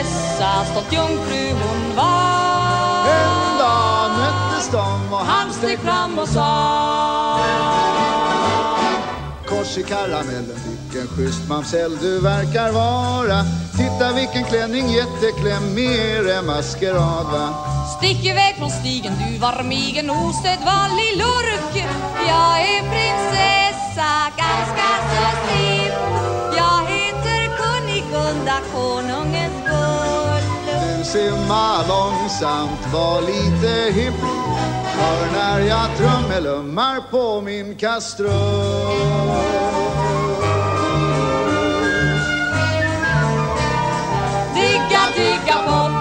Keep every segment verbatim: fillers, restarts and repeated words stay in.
prinsessa, stolt jungfru hon var. En dag möttes de och han steg fram och sa: kors i karamellen, vilken schysst mamsell du verkar vara. Titta vilken klänning, jätteklämmig är en maskerad, va? Stick iväg från stigen, du var migen osedvanlig lurk. Jag är prinsessa, ganska så stiv. Jag heter Kunigunda, konungens gull. Du simma långsamt, var lite hipp. Hör när jag trummelummar på min kastrull. Digga, digga pop.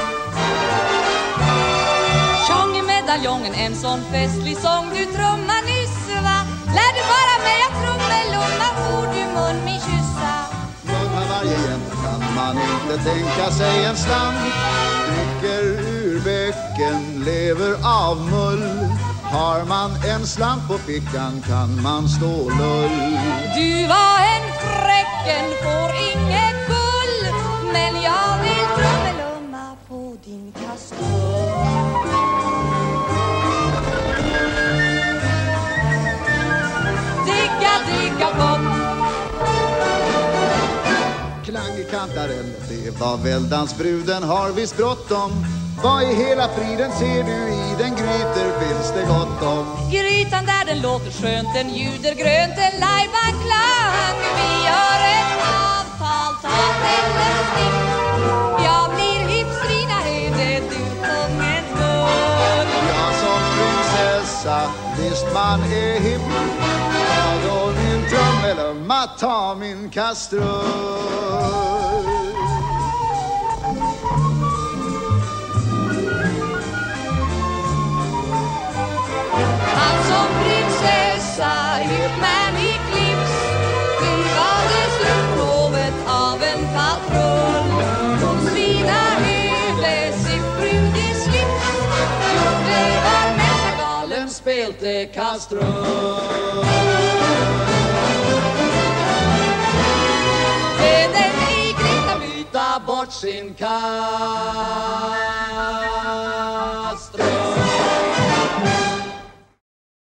Sjung i medaljongen en sån festlig sång du trummar nyss, va? Lär du bara mig att trummelumma, får du mun min kyssa. Munna varje jämt kan man inte tänka sig en slant. Dricker ur bäcken, lever av mull. Har man en slant på fickan kan man stå lull. Du var en fräcken, får inget gull. Men jag vill trummelumma på din kastrull. Digga, digga pop. Klang i kantarell, det var väldansbruden, har visst bråttom. Vad i hela friden ser du i den gryter, finns det gott om? Grytan där den låter skönt, den ljuder grönt, en lajban klang. Vi gör ett avtal, ta eller stick. Jag blir hipstrina, är det du kungens gull? Jag som prinsessa, visst man är hipp. Ja då min trummelumma, ta min kastrull. Han som prinsessa, man i clips. Privades rumprovet av en patrull. Hon sina huvud, sitt brud i slips. Gjorde var mesta galen, spelte kastrull. Den i Greta byta bort sin kastrull.